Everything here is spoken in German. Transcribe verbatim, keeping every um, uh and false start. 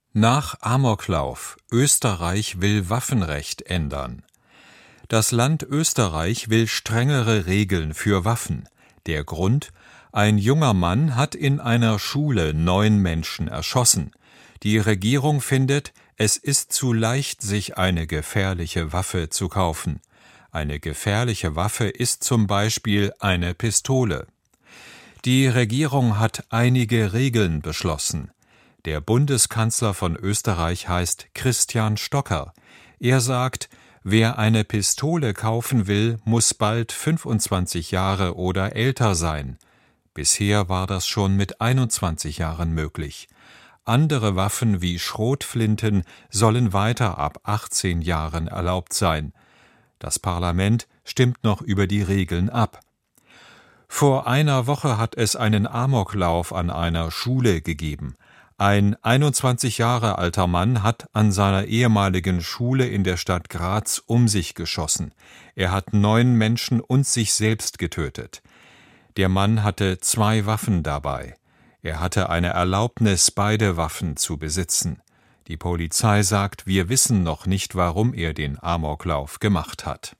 Nach Amoklauf: Österreich will Waffenrecht ändern. Das Land Österreich will strengere Regeln für Waffen. Der Grund: Ein junger Mann hat in einer Schule neun Menschen erschossen. Die Regierung findet, es ist zu leicht, sich eine gefährliche Waffe zu kaufen. Eine gefährliche Waffe ist zum Beispiel eine Pistole. Die Regierung hat einige Regeln beschlossen. Der Bundeskanzler von Österreich heißt Christian Stocker. Er sagt, wer eine Pistole kaufen will, muss bald fünfundzwanzig Jahre oder älter sein. Bisher war das schon mit einundzwanzig Jahren möglich. Andere Waffen wie Schrotflinten sollen weiter ab achtzehn Jahren erlaubt sein. Das Parlament stimmt noch über die Regeln ab. Vor einer Woche hat es einen Amoklauf an einer Schule gegeben. Ein einundzwanzig Jahre alter Mann hat an seiner ehemaligen Schule in der Stadt Graz um sich geschossen. Er hat neun Menschen und sich selbst getötet. Der Mann hatte zwei Waffen dabei. Er hatte eine Erlaubnis, beide Waffen zu besitzen. Die Polizei sagt, wir wissen noch nicht, warum er den Amoklauf gemacht hat.